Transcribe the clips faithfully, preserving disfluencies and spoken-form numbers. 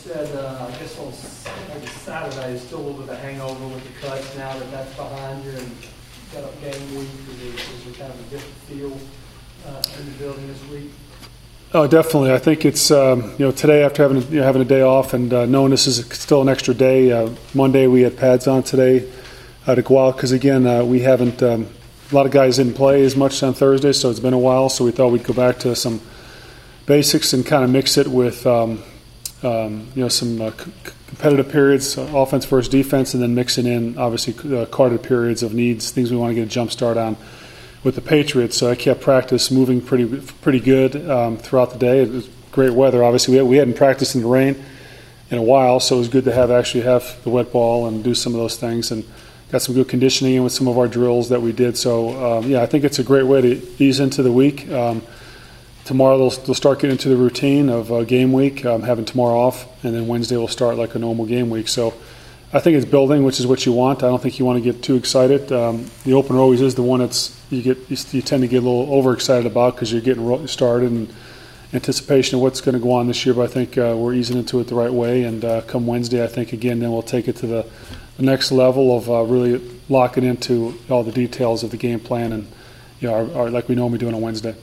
said, uh, I guess on S- maybe Saturday, still a little bit of a hangover with the cuts now that that's behind you and got up game week. Is there, is there kind of a different feel uh, in the building this week? Oh, definitely. I think it's um, you know today after having you know, having a day off and uh, knowing this is still an extra day. Uh, Monday we had pads on today uh, to go out because again uh, we haven't um, a lot of guys didn't play as much on Thursday, so it's been a while. So we thought we'd go back to some basics and kind of mix it with um, um, you know some uh, c- competitive periods, uh, offense versus defense, and then mixing in obviously uh, carded periods of needs, things we want to get a jump start on with the Patriots. So I kept practice moving pretty pretty good um, throughout the day. It was great weather. Obviously, we, we hadn't practiced in the rain in a while, so it was good to have actually have the wet ball and do some of those things. And got some good conditioning in with some of our drills that we did. So, um, yeah, I think it's a great way to ease into the week. Um, tomorrow they'll, they'll start getting into the routine of uh, game week, um, having tomorrow off, and then Wednesday will start like a normal game week. So I think it's building, which is what you want. I don't think you want to get too excited. Um, the opener always is the one that's you get you, you tend to get a little overexcited about because you're getting started and anticipation of what's going to go on this year. But I think uh, we're easing into it the right way. And uh, come Wednesday, I think again, then we'll take it to the, the next level of uh, really locking into all the details of the game plan and you know, our, our, like we normally do on a Wednesday.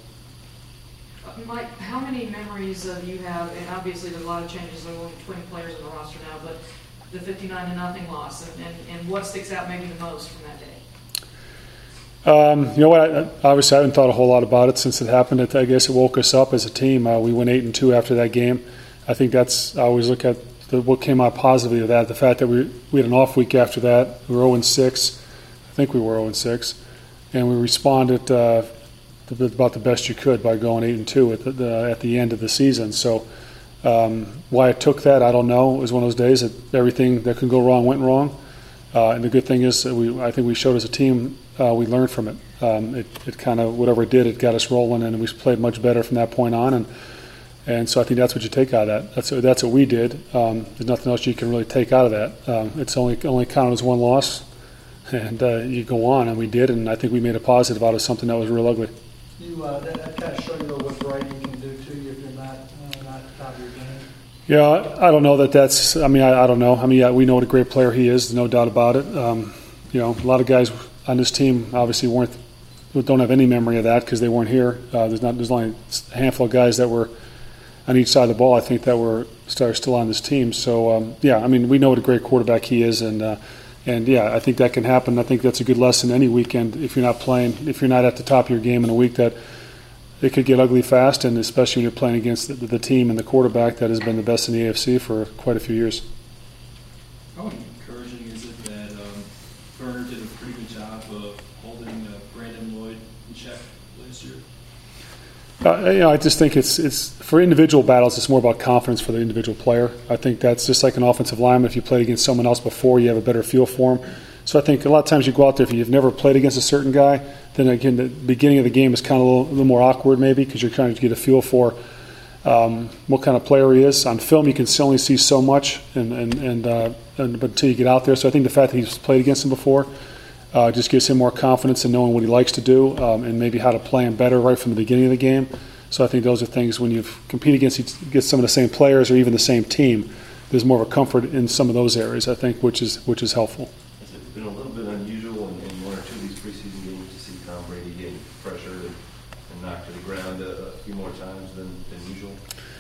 Mike, how many memories uh, you have? And obviously, there's a lot of changes. There are only twenty players on the roster now, but the fifty-nine to nothing loss, and, and, and what sticks out maybe the most from that day? Um, you know what? I, obviously, I haven't thought a whole lot about it since it happened. It, I guess it woke us up as a team. Uh, we went eight and two after that game. I think that's. I always look at the, what came out positively of that. The fact that we we had an off week after that. We were zero and six. I think we were zero and six, and we responded uh, about the best you could by going eight and two at the, the at the end of the season. So. Um, why I took that, I don't know. It was one of those days that everything that could go wrong went wrong. Uh, and the good thing is, that we I think we showed as a team, uh, we learned from it. Um, it it kind of, whatever it did, it got us rolling, and we played much better from that point on. And and so I think that's what you take out of that. That's that's what we did. Um, there's nothing else you can really take out of that. Um, it's only only counted as one loss, and uh, you go on, and we did. And I think we made a positive out of something that was real ugly. You uh, that, that kind of showed you what Brady can do to you if you're not uh, not at the top of your game. Yeah, I don't know that that's. I mean, I, I don't know. I mean, yeah, we know what a great player he is. No doubt about it. Um, you know, a lot of guys on this team obviously weren't don't have any memory of that because they weren't here. Uh, there's not. There's only a handful of guys that were on each side of the ball. I think that were are still on this team. So um, yeah, I mean, we know what a great quarterback he is, and uh, and yeah, I think that can happen. I think that's a good lesson any weekend if you're not playing, if you're not at the top of your game in a week that. It could get ugly fast, and especially when you're playing against the, the team and the quarterback that has been the best in the A F C for quite a few years. How encouraging is it that um, Turner did a pretty good job of holding uh, Brandon Lloyd in check last year? Uh, you know, I just think it's it's for individual battles. It's more about confidence for the individual player. I think that's just like an offensive lineman. If you played against someone else before, you have a better feel for him. So I think a lot of times you go out there, if you've never played against a certain guy, then again the beginning of the game is kind of a little, a little more awkward maybe because you're trying to get a feel for um, what kind of player he is. On film, you can only see so much, and and, and, uh, and but until you get out there. So I think the fact that he's played against him before uh, just gives him more confidence in knowing what he likes to do um, and maybe how to play him better right from the beginning of the game. So I think those are things when you compete against against some of the same players or even the same team, there's more of a comfort in some of those areas, I think, which is which is helpful. It's been a little bit unusual in, in one or two of these preseason games to see Tom Brady get pressured and, and knocked to the ground a, a few more times than, than usual.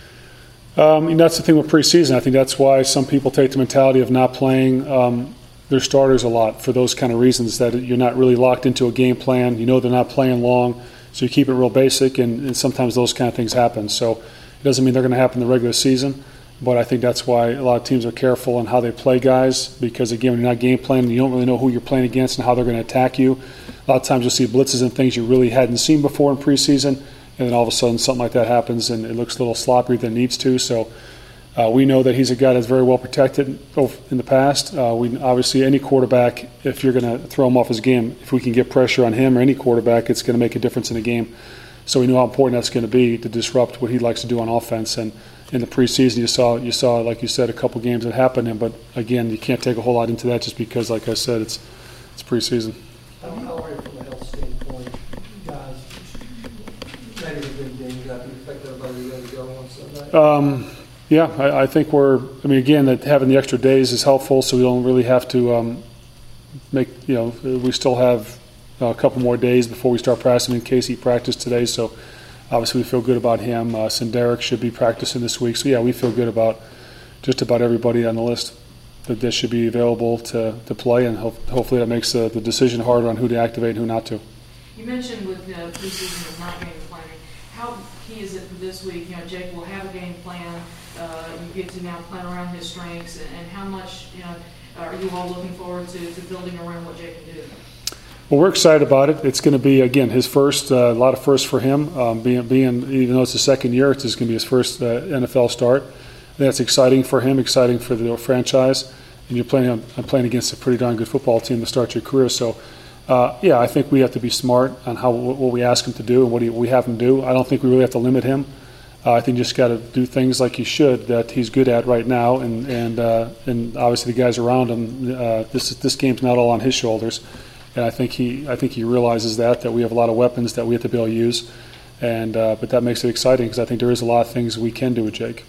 Um, and that's the thing with preseason. I think that's why some people take the mentality of not playing um, their starters a lot for those kind of reasons, that you're not really locked into a game plan. You know they're not playing long, so you keep it real basic, and, and sometimes those kind of things happen. So it doesn't mean they're going to happen in the regular season. But I think that's why a lot of teams are careful on how they play guys because, again, when you're not game planning, you don't really know who you're playing against and how they're going to attack you. A lot of times you'll see blitzes and things you really hadn't seen before in preseason, and then all of a sudden something like that happens and it looks a little sloppier than it needs to. So uh, we know that he's a guy that's very well protected in the past. Uh, we obviously, any quarterback, if you're going to throw him off his game, if we can get pressure on him or any quarterback, it's going to make a difference in the game. So we know how important that's going to be to disrupt what he likes to do on offense. And in the preseason, you saw, you saw, like you said, a couple games that happened. But again, you can't take a whole lot into that just because, like I said, it's it's preseason. How are you from a health standpoint, guys? Maybe the big games that affect everybody ready to go on Sunday. Um, Yeah, I, I think we're. I mean, again, that having the extra days is helpful, so we don't really have to um, make. You know, we still have a couple more days before we start practicing. I mean, Casey practiced today, so obviously we feel good about him. Uh, Senderic should be practicing this week, so yeah, we feel good about just about everybody on the list. That this should be available to, to play, and ho- hopefully that makes the, the decision harder on who to activate and who not to. You mentioned with uh, preseason and not game planning, how key is it for this week? You know, Jake will have a game plan. Uh, you get to now plan around his strengths, and, and how much, you know, are you all looking forward to, to building around what Jake can do? Well, we're excited about it. It's going to be, again, his first, uh, a lot of firsts for him. Um, being, being, even though it's his second year, it's just going to be his first uh, N F L start. That's exciting for him, exciting for the franchise. And you're playing, I'm playing against a pretty darn good football team to start your career. So, uh, yeah, I think we have to be smart on how what we ask him to do and what he, we have him do. I don't think we really have to limit him. Uh, I think you just got to do things like he should that he's good at right now, and and uh, and obviously the guys around him. Uh, this this game's not all on his shoulders, and I think he I think he realizes that that we have a lot of weapons that we have to be able to use, and uh, but that makes it exciting because I think there is a lot of things we can do with Jake.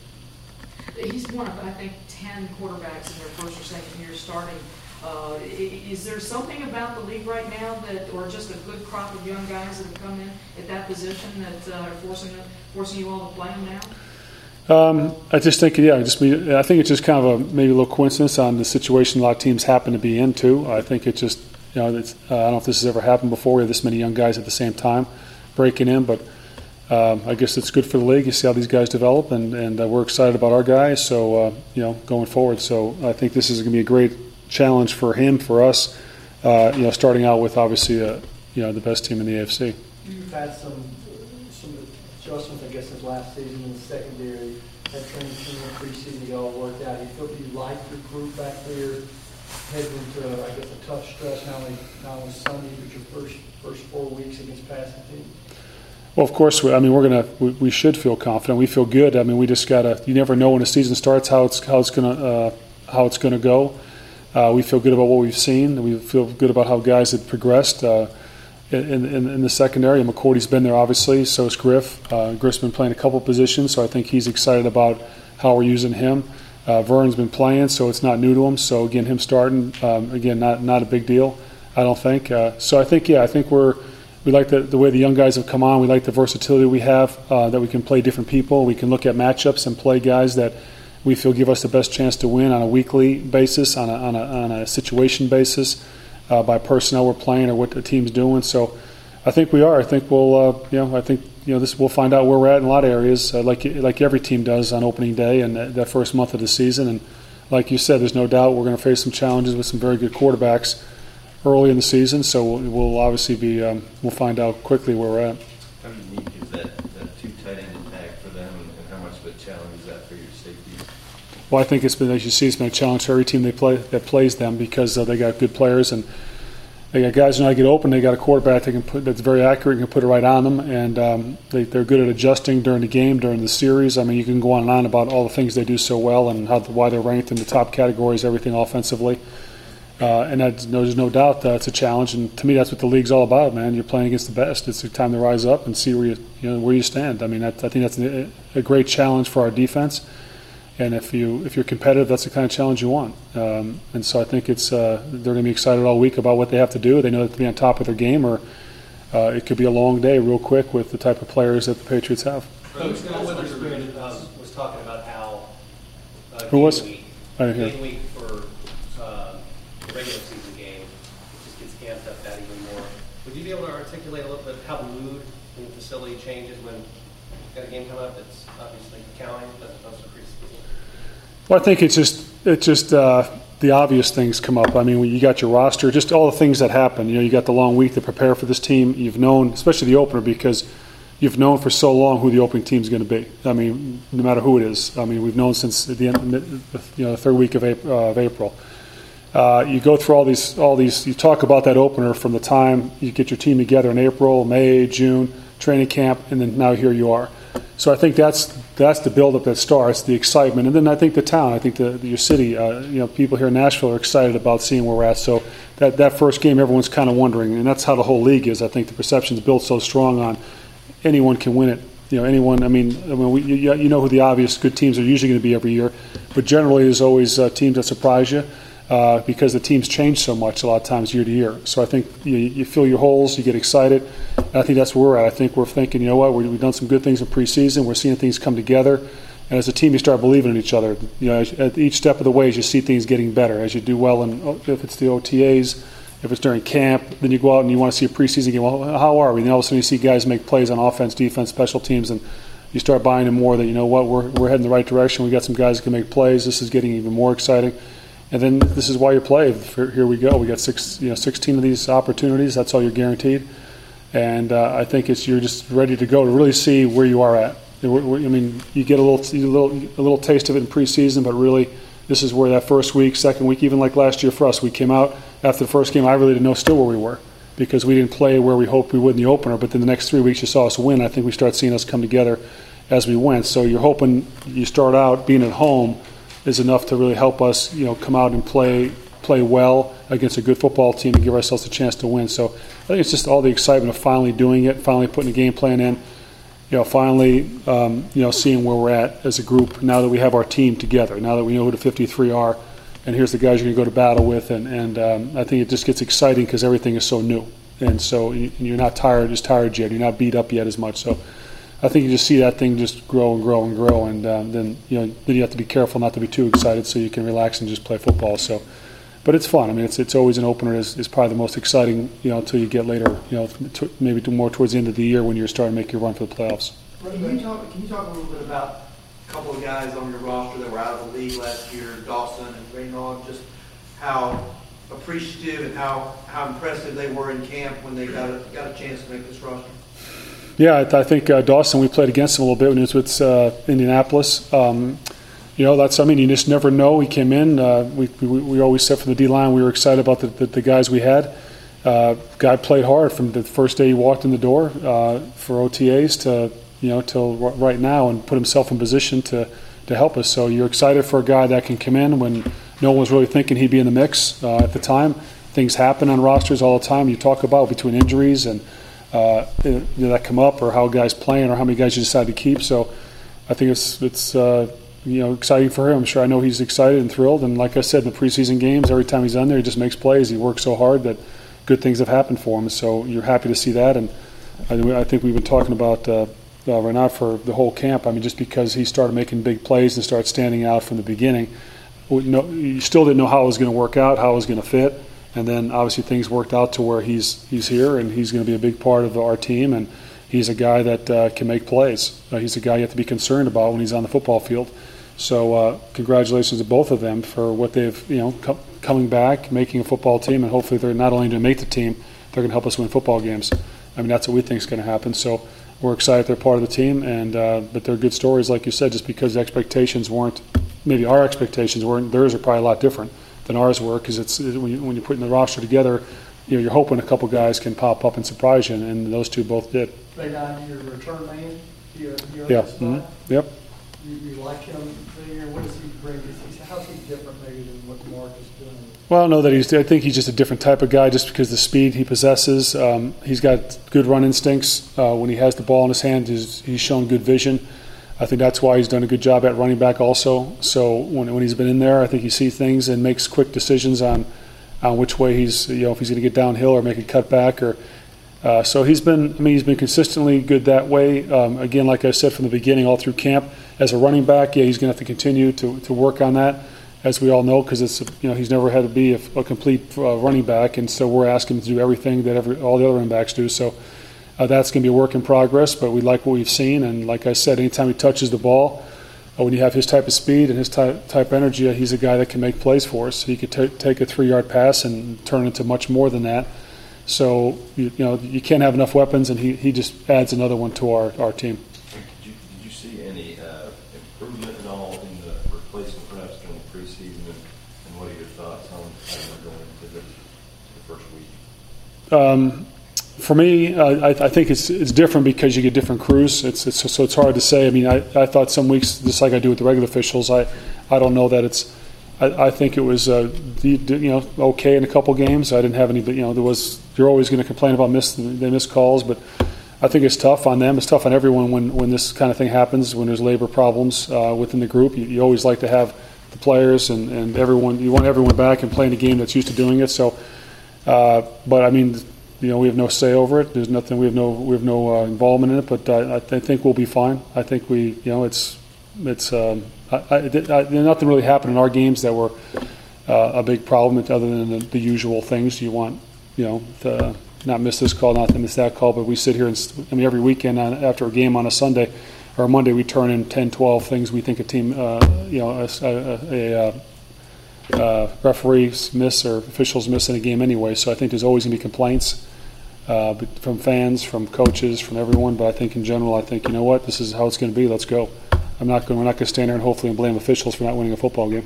He's one of, I think, ten quarterbacks in their first or second year starting. Uh, is there something about the league right now that, or just a good crop of young guys that have come in at that position that uh, are forcing forcing you all to play them now? Um, I just think, yeah, I just I think it's just kind of a maybe a little coincidence on the situation a lot of teams happen to be in too. I think it just, you know, it's, uh, I don't know if this has ever happened before. We have this many young guys at the same time breaking in, but. Um, I guess it's good for the league. You see how these guys develop, and, and uh, we're excited about our guys. So uh, you know, going forward. So I think this is going to be a great challenge for him, for us. Uh, you know, starting out with obviously, uh, you know, the best team in the A F C. You've had some some adjustments, I guess, since last season in the secondary. That training team in preseason, you all worked out. You feel you like your group back there, heading into, I guess, a tough stretch. Not only not only Sunday, but your first first four weeks against passing team. Well, of course, we, I mean, we're gonna. We, we should feel confident. We feel good. I mean, we just gotta. You never know when a season starts how it's how it's gonna uh, how it's gonna go. Uh, we feel good about what we've seen. We feel good about how guys have progressed uh, in, in in the secondary. McCourty's been there, obviously. So is Griff. Uh, Griff's been playing a couple positions, so I think he's excited about how we're using him. Uh, Vern's been playing, so it's not new to him. So again, him starting um, again, not not a big deal, I don't think. Uh, so I think yeah, I think we're. We like the, the way the young guys have come on. We like the versatility we have, uh, that we can play different people. We can look at matchups and play guys that we feel give us the best chance to win on a weekly basis, on a, on a, on a situation basis, uh, by personnel we're playing or what the team's doing. So I think we are. I think we'll, uh, you know, I think, you know, this we'll find out where we're at in a lot of areas, uh, like like every team does on opening day and that, that first month of the season. And like you said, there's no doubt we're going to face some challenges with some very good quarterbacks early in the season, so we'll, we'll obviously be um, we'll find out quickly where we're at. How unique is that, that two tight end attack for them, and, and how much of a challenge is that for your safeties? Well, I think it's been, as you see, it's been a challenge for every team they play that plays them because uh, they got good players and they got guys who know how to get open. They got a quarterback they can put that's very accurate and can put it right on them, and um, they, they're good at adjusting during the game, during the series. I mean, you can go on and on about all the things they do so well and how why they're ranked in the top categories, everything offensively. Uh, and that, there's no doubt that it's a challenge, and to me, that's what the league's all about, man. You're playing against the best. It's a time to rise up and see where you, you know, where you stand. I mean, that, I think that's a, a great challenge for our defense, and if you if you're competitive, that's the kind of challenge you want. Um, and so I think it's uh, they're going to be excited all week about what they have to do. They know they have to be on top of their game, or uh, it could be a long day, real quick, with the type of players that the Patriots have. Coach Bill Witherspoon um, was talking about how uh, Who was? Week, I didn't hear. game week for uh, the regular season game just gets amped up that even more. Would you be able to articulate a little bit how the mood in the facility changes when you've got a game coming up that's obviously counting as opposed to preseason? Well, I think it's just it's just uh, the obvious things come up. I mean, when you got your roster, just all the things that happen. You know, you got the long week to prepare for this team. You've known, especially the opener, because you've known for so long who the opening team is going to be. I mean, no matter who it is. I mean, we've known since the end, you know, the third week of April. Uh, of April. Uh, you go through all these, all these. You talk about that opener from the time you get your team together in April, May, June, training camp, and then now here you are. So I think that's that's the buildup that starts, the excitement, and then I think the town, I think the, the your city, uh, you know, people here in Nashville are excited about seeing where we're at. So that that first game, everyone's kind of wondering, and that's how the whole league is. I think the perception's built so strong on anyone can win it you know, anyone. I mean, I mean, we, you, you know who the obvious good teams are usually going to be every year, but generally there's always uh, teams that surprise you uh, because the teams change so much a lot of times year to year. So I think you, you fill your holes, you get excited. And I think that's where we're at. I think we're thinking, you know what, we, we've done some good things in preseason. We're seeing things come together, and as a team, you start believing in each other. You know, at each step of the way, as you see things getting better, as you do well in, if it's the O T As. If it's during camp, then you go out and you want to see a preseason game. Well, how are we? And all of a sudden you see guys make plays on offense, defense, special teams, and you start buying in more that, you know what, we're, we're heading the right direction. We got some guys that can make plays. This is getting even more exciting. And then this is why you play. Here we go. We got six, you know, sixteen of these opportunities. That's all you're guaranteed. And uh, I think it's you're just ready to go to really see where you are at. I mean, you get a little, a little, a little taste of it in preseason, but really this is where that first week, second week, even like last year for us, we came out after the first game. I really didn't know still where we were because we didn't play where we hoped we would in the opener. But then the next three weeks you saw us win. I think we start seeing us come together as we went. So you're hoping you start out being at home is enough to really help us, you know, come out and play play well against a good football team and give ourselves a chance to win. So I think it's just all the excitement of finally doing it, finally putting a game plan in. You know, finally, um, you know, seeing where we're at as a group now that we have our team together, now that we know who the fifty-three are, and here's the guys you're going to go to battle with, and, and um, I think it just gets exciting because everything is so new, and so you're not tired as tired yet, you're not beat up yet as much, so I think you just see that thing just grow and grow and grow, and um, then you know then you have to be careful not to be too excited so you can relax and just play football. So, but it's fun. I mean, it's it's always an opener. is is probably the most exciting, you know, until you get later, you know, t- maybe more towards the end of the year when you're starting to make your run for the playoffs. Can you talk, can you talk a little bit about a couple of guys on your roster that were out of the league last year, Dawson and Reynaud, just how appreciative and how, how impressive they were in camp when they got a, got a chance to make this roster? Yeah, I, th- I think uh, Dawson, we played against him a little bit when he was with uh, Indianapolis. Um, you know, that's, I mean, you just never know. He came in, uh, we, we we always said from the D-line we were excited about the, the, the guys we had. Uh, guy played hard from the first day he walked in the door uh, for O T As to, you know, till right now, and put himself in position to, to help us. So you're excited for a guy that can come in when no one was really thinking he'd be in the mix uh, at the time. Things happen on rosters all the time. You talk about between injuries and uh, you know, that come up, or how guys playing, or how many guys you decide to keep. So I think it's it's uh, you know exciting for him. I'm sure I know he's excited and thrilled. And like I said, in the preseason games, every time he's on there, he just makes plays. He works so hard that good things have happened for him. So you're happy to see that. And I, I think we've been talking about. Uh, Uh, Reynaud for the whole camp. I mean, just because he started making big plays and started standing out from the beginning, we know, you still didn't know how it was going to work out, how it was going to fit, and then obviously things worked out to where he's he's here and he's going to be a big part of our team, and he's a guy that uh, can make plays. Uh, he's a guy you have to be concerned about when he's on the football field. So uh, congratulations to both of them for what they've, you know, co- coming back, making a football team, and hopefully they're not only going to make the team, they're going to help us win football games. I mean, that's what we think is going to happen. So we're excited they're part of the team, and uh, but they're good stories, like you said, just because the expectations weren't, maybe our expectations weren't, theirs are probably a lot different than ours were, because it's it, when, you, when you're putting the roster together, you know, you're hoping a couple guys can pop up and surprise you, and those two both did. Reynaud, your return man, your, your Yeah. other spot, Mm-hmm. Yep. you, you like him there, what does he bring? Is he, how's he different maybe than what Mark is doing? Well, I don't know that he's. I think he's just a different type of guy, just because of the speed he possesses. Um, he's got good run instincts. Uh, when he has the ball in his hand, he's, he's shown good vision. I think that's why he's done a good job at running back also. So when when he's been in there, I think he sees things and makes quick decisions on on which way he's, you know, if he's going to get downhill or make a cutback. Or uh, so he's been. I mean, he's been consistently good that way. Um, again, like I said from the beginning, all through camp, as a running back, yeah, he's going to have to continue to to work on that, as we all know, because it's, you know, he's never had to be a, a complete uh, running back, and so we're asking him to do everything that every, all the other running backs do. So uh, that's going to be a work in progress, but we like what we've seen. And like I said, anytime he touches the ball, uh, when you have his type of speed and his type, type of energy, uh, he's a guy that can make plays for us. He could t- take a three-yard pass and turn into much more than that. So you, you know, you can't have enough weapons, and he, he just adds another one to our, our team. Did you, did you see any uh, improvement at all in the replacement reps during the preseason, and, and what are your thoughts on how we're going into the, the first week? Um, for me, uh, I, I think it's it's different because you get different crews. It's, it's so it's hard to say. I mean, I, I thought some weeks, just like I do with the regular officials, I, I don't know that it's. I, I think it was uh, you know okay in a couple games. I didn't have any, but you know there was. You're always going to complain about miss they missed calls, but I think it's tough on them. It's tough on everyone when, when this kind of thing happens, when there's labor problems uh, within the group. You, you always like to have the players and, and everyone, you want everyone back and playing a game that's used to doing it. So, uh, but I mean, you know, we have no say over it. There's nothing, we have no, we have no uh, involvement in it, but uh, I, I think we'll be fine. I think we, you know, it's, it's, um, I, I, I, nothing really happened in our games that were uh, a big problem other than the, the usual things. You want, you know, to not miss this call, not to miss that call, but we sit here and, I mean, every weekend on, after a game on a Sunday or a Monday, we turn in ten, twelve things we think a team, uh, you know, a, a, a, a referees miss or officials miss in a game anyway. So I think there's always going to be complaints uh, from fans, from coaches, from everyone. But I think in general, I think, you know what, this is how it's going to be. Let's go. I'm not going. We're not going to stand there and hopefully blame officials for not winning a football game.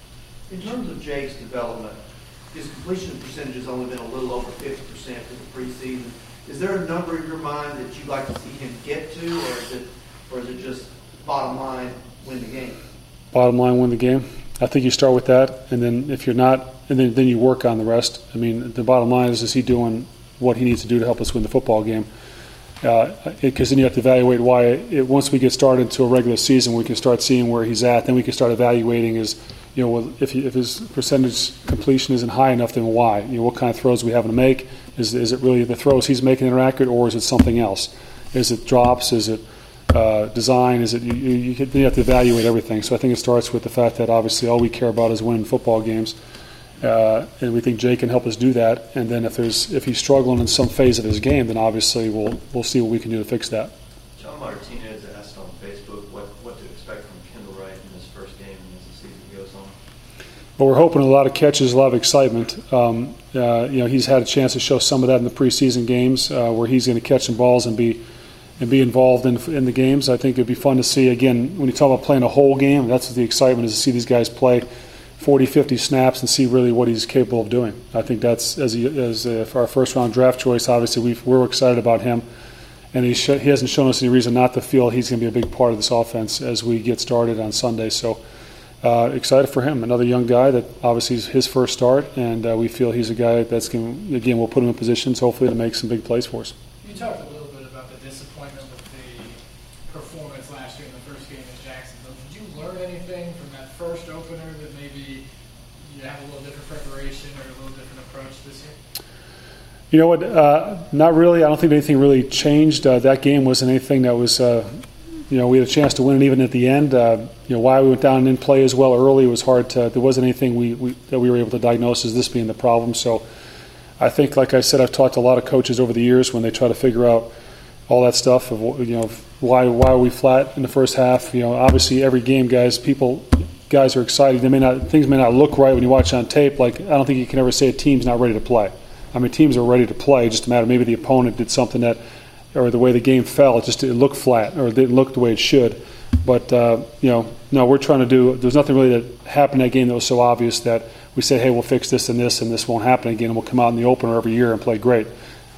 In terms of Jake's development, his completion percentage has only been a little over fifty percent for the preseason. Is there a number in your mind that you'd like to see him get to, or is it, or is it just bottom line, win the game? Bottom line, win the game. I think you start with that, and then if you're not, and then, then you work on the rest. I mean, the bottom line is, is he doing what he needs to do to help us win the football game? Because uh, then you have to evaluate why. It, once we get started into a regular season, we can start seeing where he's at. Then we can start evaluating his, you know, well, if, he, if his percentage completion isn't high enough, then why? You know, what kind of throws we having to make? Is is it really the throws he's making that are accurate, or is it something else? Is it drops? Is it uh, design? Is it you, you, you, you have to evaluate everything. So I think it starts with the fact that obviously all we care about is winning football games. Uh, and we think Jake can help us do that. And then if there's if he's struggling in some phase of his game, then obviously we'll we'll see what we can do to fix that. John Martinez asked on Facebook what, what to expect from Kendall Wright in his first game as the season goes on. But we're hoping a lot of catches, a lot of excitement. Um, uh, you know, he's had a chance to show some of that in the preseason games uh, where he's going to catch some balls and be and be involved in in the games. I think it'd be fun to see again when you talk about playing a whole game. That's what the excitement is, to see these guys play forty, fifty snaps and see really what he's capable of doing. I think that's, as, he, as uh, for our first-round draft choice, obviously we've, we're excited about him, and he, sh- he hasn't shown us any reason not to feel he's going to be a big part of this offense as we get started on Sunday. So uh, excited for him. Another young guy that obviously is his first start, and uh, we feel he's a guy that's going to, again, we'll put him in positions hopefully to make some big plays for us. You talked a little bit about the disappointment with the performance last year in the first game in Jacksonville. Did you learn anything from that first opener that maybe you have a little different preparation or a little different approach this year? You know what? Uh, not really. I don't think anything really changed. Uh, that game wasn't anything that was, uh, you know, we had a chance to win it even at the end. Uh, you know, why we went down and didn't play as well early was hard to, there wasn't anything we, we that we were able to diagnose as this being the problem. So I think, like I said, I've talked to a lot of coaches over the years when they try to figure out all that stuff of, you know, why why are we flat in the first half? You know, obviously every game, guys, people, guys are excited. They may not, things may not look right when you watch on tape. Like, I don't think you can ever say a team's not ready to play. I mean, teams are ready to play. Just a matter, maybe the opponent did something that, or the way the game fell, it just didn't look flat, or it didn't look the way it should. But uh, you know, no, we're trying to do. There's nothing really that happened in that game that was so obvious that we say, hey, we'll fix this and this, and this won't happen again, and we'll come out in the opener every year and play great.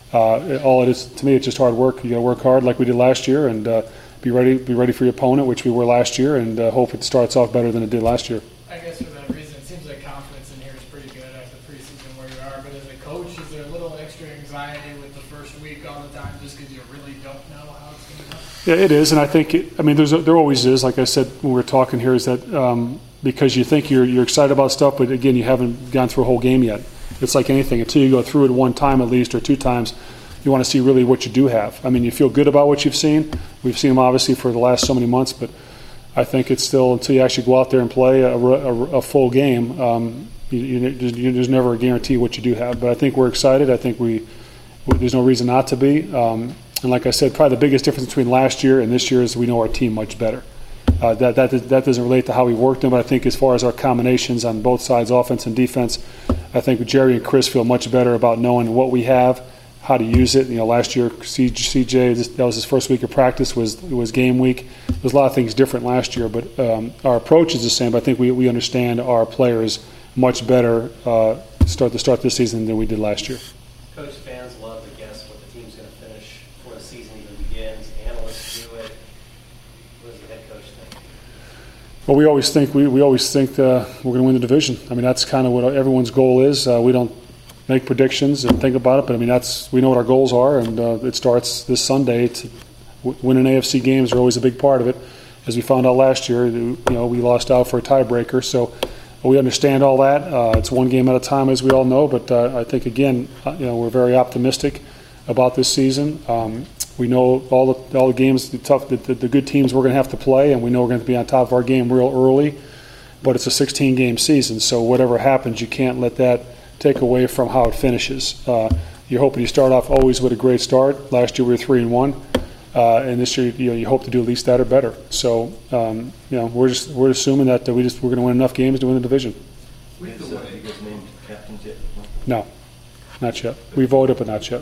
Uh, all it is to me, it's just hard work. You got to work hard like we did last year, and uh, be ready. Be ready for your opponent, which we were last year, and uh, hope it starts off better than it did last year. I guess for that reason, it seems like confidence in here is pretty good after preseason where you are. But as a coach, is there a little extra anxiety with the first week all the time, just because you really don't know how it's going to go? Yeah, it is, and I think it, I mean, there's a, there always is. Like I said when we were talking here, is that um, because you think you're you're excited about stuff, but again, you haven't gone through a whole game yet. It's like anything; until you go through it one time at least or two times, you want to see really what you do have. I mean, you feel good about what you've seen. We've seen them obviously for the last so many months, but I think it's still until you actually go out there and play a, a, a full game. Um, you, you, you, there's never a guarantee what you do have. But I think we're excited. I think we, we there's no reason not to be. Um, and like I said, probably the biggest difference between last year and this year is we know our team much better. Uh, that that that doesn't relate to how we worked them, but I think as far as our combinations on both sides, offense and defense, I think Jerry and Chris feel much better about knowing what we have, how to use it. You know, last year C J, that was his first week of practice, was was game week. There's a lot of things different last year, but um, our approach is the same. But I think we, we understand our players much better uh, start to start this season than we did last year. Coach, fans love to guess what the team's going to finish before the season even begins. Analysts do it. What does the head coach think? Well, we always think we, we always think uh, we're going to win the division. I mean, that's kind of what everyone's goal is. Uh, we don't make predictions and think about it. But I mean, that's we know what our goals are, and uh, it starts this Sunday. To w- winning A F C games are always a big part of it. As we found out last year, you know, we lost out for a tiebreaker, so we understand all that. Uh, it's one game at a time, as we all know. But uh, I think again, uh, you know, we're very optimistic about this season. Um, we know all the all the games, the tough, the, the, the good teams we're going to have to play, and we know we're going to be on top of our game real early. But it's a sixteen game season, so whatever happens, you can't let that take away from how it finishes. Uh, you're hoping you start off always with a great start. Last year we were three and one, uh, and this year you know you hope to do at least that or better. So um, you know we're just we're assuming that we just we're going to win enough games to win the division. With the way you guys named captains yet? No, not yet. We voted, but not yet.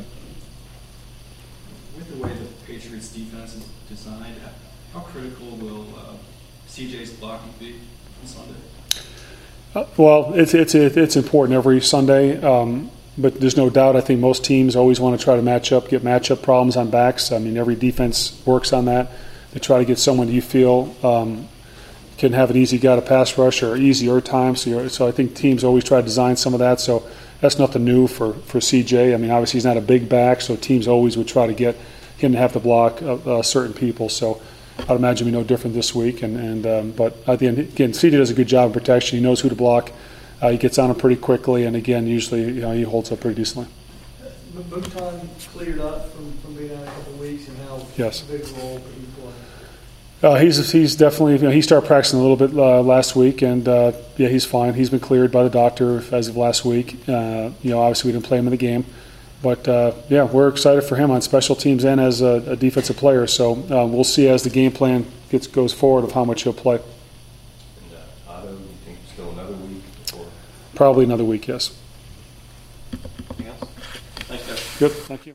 With the way the Patriots defense is designed, how critical will uh, C J's blocking be on Sunday? Uh, well, it's it's it's important every Sunday, um, but there's no doubt. I think most teams always want to try to match up, get matchup problems on backs. I mean, every defense works on that. They try to get someone you feel um, can have an easy guy to pass rush or easier time. So, you're, so I think teams always try to design some of that. So that's nothing new for, for C J. I mean, obviously he's not a big back, so teams always would try to get him to have to block uh, uh, certain people. So I'd imagine it'll be no different this week. And, and um, but at the end, again, C J does a good job of protection. He knows who to block. Uh, he gets on him pretty quickly, and again, usually you know he holds up pretty decently. But Bhutan cleared up from, from being out a couple of weeks, and how Yes. big a role could he play? Uh, he's he's definitely you know he started practicing a little bit uh, last week, and uh, yeah, he's fine. He's been cleared by the doctor as of last week. Uh, you know, obviously we didn't play him in the game, but uh, yeah, we're excited for him on special teams and as a, a defensive player. So uh, we'll see as the game plan gets goes forward of how much he'll play. And uh, Otto, you think still another week before? Probably another week, yes. Anything else? Thanks, guys. Good, thank you.